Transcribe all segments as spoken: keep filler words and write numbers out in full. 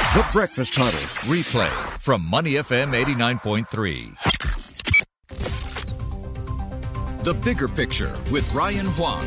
The Breakfast Huddle replay from Money F M eighty-nine point three. The Bigger Picture with Ryan Huang.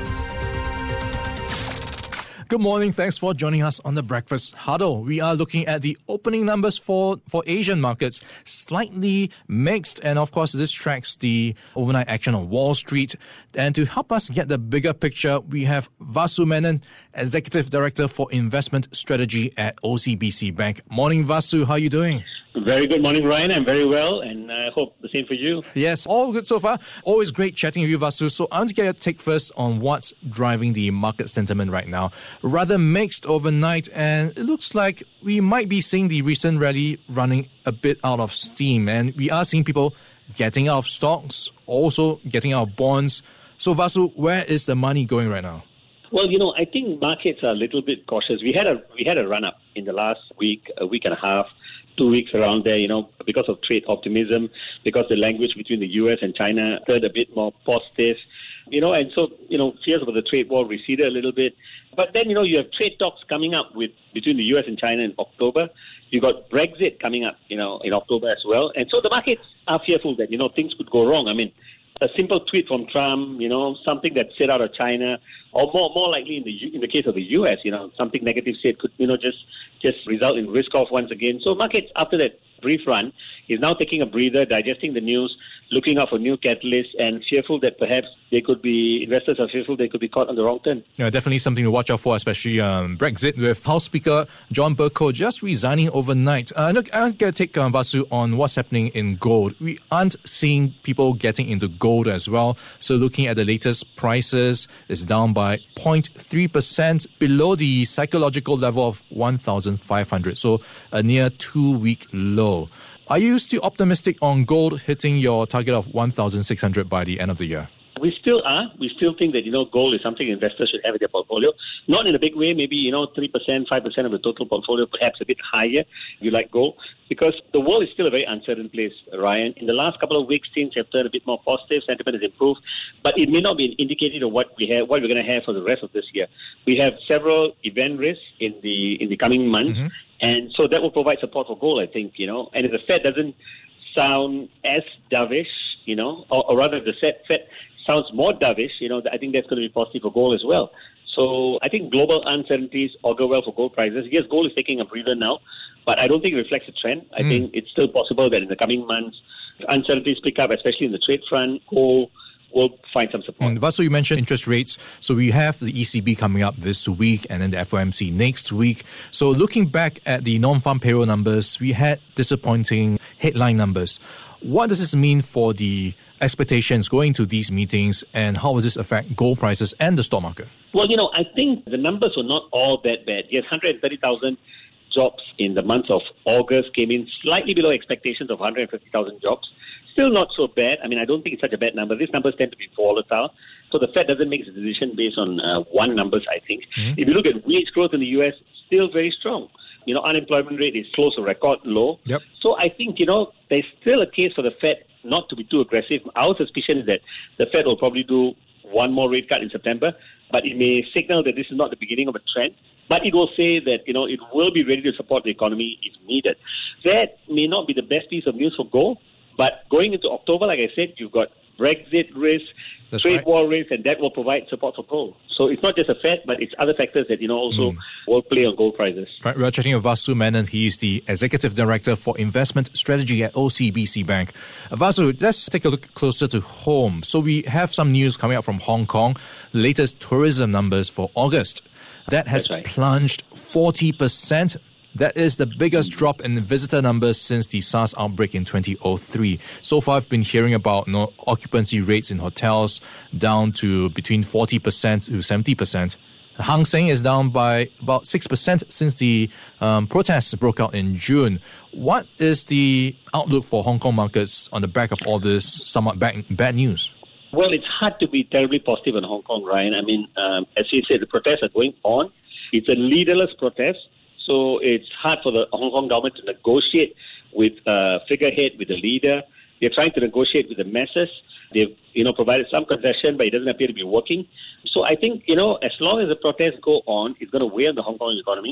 Good morning. Thanks for joining us on the Breakfast Huddle. We are looking at the opening numbers for, for Asian markets, slightly mixed. And of course, this tracks the overnight action on Wall Street. And to help us get the bigger picture, we have Vasu Menon, Executive Director for Investment Strategy at O C B C Bank. Morning, Vasu. How are you doing? Very good morning, Ryan. I'm very well, and I hope the same for you. Yes, all good so far. Always great chatting with you, Vasu. So I want to get your take first on what's driving the market sentiment right now. Rather mixed overnight, and it looks like we might be seeing the recent rally running a bit out of steam. And we are seeing people getting out of stocks, also getting out of bonds. So Vasu, where is the money going right now? Well, you know, I think markets are a little bit cautious. We had a we had a run up in the last week, a week and a half. Two weeks around there, you know, because of trade optimism, because the language between the U S and China turned a bit more positive, you know, and so, you know, fears about the trade war receded a little bit. But then, you know, you have trade talks coming up with between the U S and China in October. You got Brexit coming up, you know, in October as well. And so the markets are fearful that, you know, things could go wrong. I mean, a simple tweet from Trump, you know, something that said out of China, or more more likely in the in the case of the U S, you know, something negative said could, you know, just just result in risk off once again. So markets, after that brief run, is now taking a breather, digesting the news, looking out for new catalysts, and fearful that perhaps they could be, investors are fearful they could be caught on the wrong turn. Yeah, definitely something to watch out for, especially um, Brexit, with House Speaker John Bercow just resigning overnight. Uh, look, I'm going to take um, Vasu on what's happening in gold. We aren't seeing people getting into gold as well. So looking at the latest prices, it's down by zero point three percent below the psychological level of one thousand five hundred. So a near two-week low. Are you still optimistic on gold hitting your target of one thousand six hundred by the end of the year? We still are. We still think that, you know, gold is something investors should have in their portfolio. Not in a big way, maybe, you know, three percent, five percent of the total portfolio, perhaps a bit higher if you like gold. Because the world is still a very uncertain place, Ryan. In the last couple of weeks, things have turned a bit more positive, sentiment has improved, but it may not be an indicator of what we have, what we're going to have for the rest of this year. We have several event risks in the in the coming months, mm-hmm. and so that will provide support for gold, I think, you know. And if the Fed doesn't sound as dovish, you know, or, or rather the Fed, Fed sounds more dovish, you know, I think that's going to be positive for gold as well. So I think global uncertainties augur well for gold prices. Yes, gold is taking a breather now, but I don't think it reflects a trend. I mm. think it's still possible that in the coming months, uncertainties pick up, especially in the trade front, gold will find some support. Mm, Vasu, you mentioned interest rates. So we have the E C B coming up this week and then the F O M C next week. So looking back at the non-farm payroll numbers, we had disappointing headline numbers. What does this mean for the expectations going to these meetings, and how will this affect gold prices and the stock market? Well, you know, I think the numbers were not all that bad. Yes, one hundred thirty thousand jobs in the month of August came in slightly below expectations of one hundred fifty thousand jobs. Still not so bad. I mean, I don't think it's such a bad number. These numbers tend to be volatile. So the Fed doesn't make its decision based on uh, one numbers, I think. Mm-hmm. If you look at wage growth in the U S, still very strong. You know, unemployment rate is close to record low. Yep. So I think, you know, there's still a case for the Fed not to be too aggressive. Our suspicion is that the Fed will probably do one more rate cut in September, but it may signal that this is not the beginning of a trend. But it will say that, you know, it will be ready to support the economy if needed. That may not be the best piece of news for gold, but going into October, like I said, you've got Brexit risk, That's trade right. war risk, and that will provide support for gold. So it's not just a Fed, but it's other factors that, you know, also mm. will play on gold prices. Right, we're chatting with Vasu Menon. He is the Executive Director for Investment Strategy at O C B C Bank. Uh, Vasu, let's take a look closer to home. So we have some news coming out from Hong Kong, latest tourism numbers for August. That has right. plunged forty percent. That is the biggest drop in visitor numbers since the SARS outbreak in two thousand three. So far, I've been hearing about you know, occupancy rates in hotels down to between forty percent to seventy percent. Hang Seng is down by about six percent since the um, protests broke out in June. What is the outlook for Hong Kong markets on the back of all this somewhat bad, bad news? Well, it's hard to be terribly positive in Hong Kong, Ryan. I mean, um, as you said, the protests are going on. It's a leaderless protest. So it's hard for the Hong Kong government to negotiate with a figurehead, with a leader. They're trying to negotiate with the masses. They've, you know, provided some concession, but it doesn't appear to be working. So I think, you know, as long as the protests go on, it's going to weigh on the Hong Kong economy.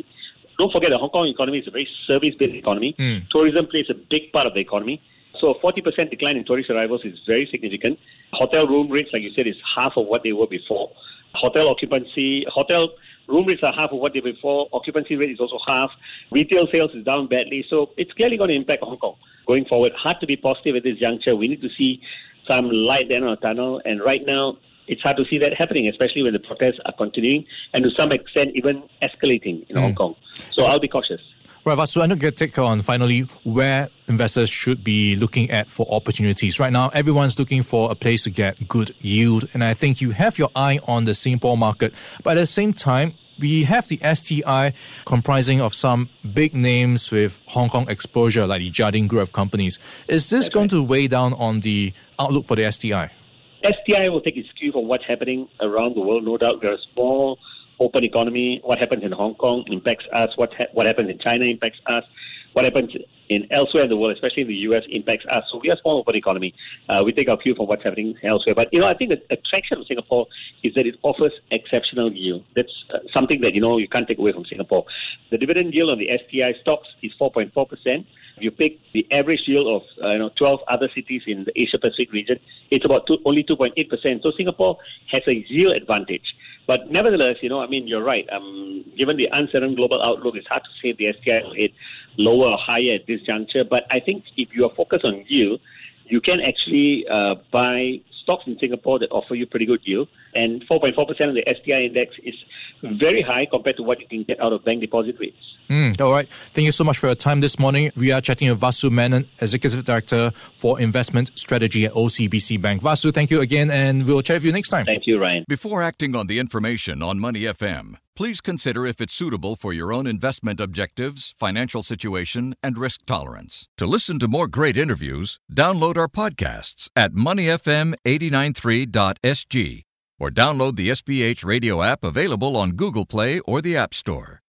don't forget the Hong Kong economy is a very service-based economy. Mm. Tourism plays a big part of the economy. So a forty percent decline in tourist arrivals is very significant. Hotel room rates, like you said, is half of what they were before. Hotel occupancy, hotel room rates are half of what they were before. Occupancy rate is also half. Retail sales is down badly. So it's clearly going to impact Hong Kong going forward. Hard to be positive at this juncture. We need to see some light there on the tunnel. And right now, it's hard to see that happening, especially when the protests are continuing and to some extent even escalating in mm. Hong Kong. So I'll be cautious. Right, Vasu, I want to get take on finally where investors should be looking at for opportunities. Right now, everyone's looking for a place to get good yield, and I think you have your eye on the Singapore market. But at the same time, we have the S T I comprising of some big names with Hong Kong exposure, like the Jardine Group of companies. Is this That's going right. to weigh down on the outlook for the S T I? S T I will take its cue from what's happening around the world, no doubt. We're a small, open economy. What happens in Hong Kong impacts us. What ha- what happens in China impacts us. What happens in elsewhere in the world, especially in the U S, impacts us. So we are a small, open economy. Uh, we take our cue from what's happening elsewhere. But, you know, I think the attraction of Singapore is that it offers exceptional yield. That's uh, something that, you know, you can't take away from Singapore. The dividend yield on the S T I stocks is four point four percent. If you pick the average yield of uh, you know twelve other cities in the Asia-Pacific region, it's about two, only two point eight percent. So Singapore has a yield advantage. But nevertheless, you know, I mean, you're right. Um, given the uncertain global outlook, it's hard to say the S T I will hit lower or higher at this juncture. But I think if you are focused on yield, you can actually uh, buy stocks in Singapore that offer you pretty good yield. And four point four percent of the S T I index is very high compared to what you can get out of bank deposit rates. Mm, all right. Thank you so much for your time this morning. We are chatting with Vasu Menon, Executive Director for Investment Strategy at O C B C Bank. Vasu, thank you again, and we'll chat with you next time. Thank you, Ryan. Before acting on the information on Money F M, please consider if it's suitable for your own investment objectives, financial situation, and risk tolerance. To listen to more great interviews, download our podcasts at money f m eight nine three dot s g or download the S P H radio app available on Google Play or the App Store.